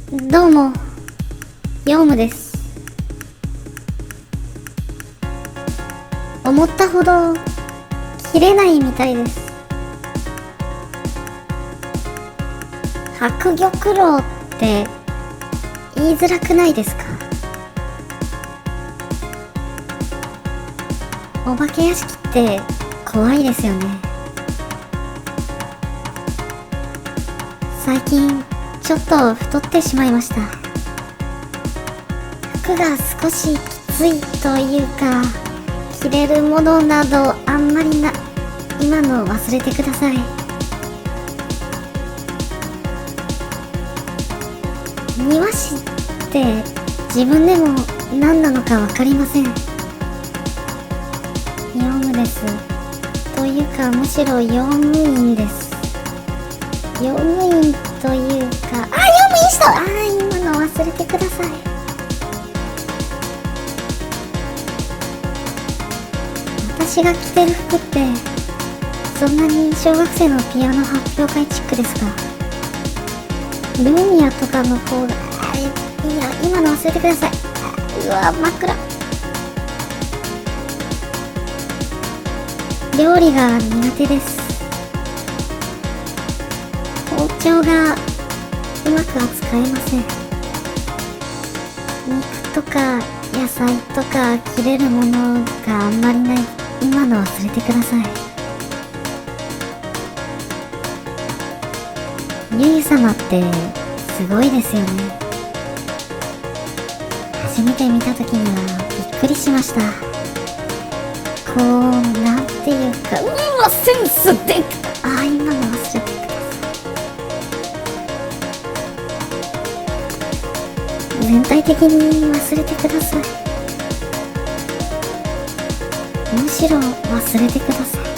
どうも、ヨウムです。思ったほど切れないみたいです。白玉露って言いづらくないですか？お化け屋敷って怖いですよね。最近ちょっと太ってしまいました。服が少しきついというか、着れるものなどあんまりな、今の忘れてください。庭師って自分でも何なのかわかりません。ヨウムです。というかむしろ用務員です。用務員というか、用務員した。今の忘れてください。私が着てる服ってそんなに小学生のピアノ発表会チックですか？ルーミアとかの方が、いや、今の忘れてください。うわ、真っ暗。料理が苦手です。包丁がうまく扱えません。肉とか野菜とか切れるものがあんまりない。今の忘れてください。ゆい様ってすごいですよね。初めて見た時にはびっくりしました。こう、なんていうか、センスで今の忘れてください。全体的に忘れてください。むしろ忘れてください。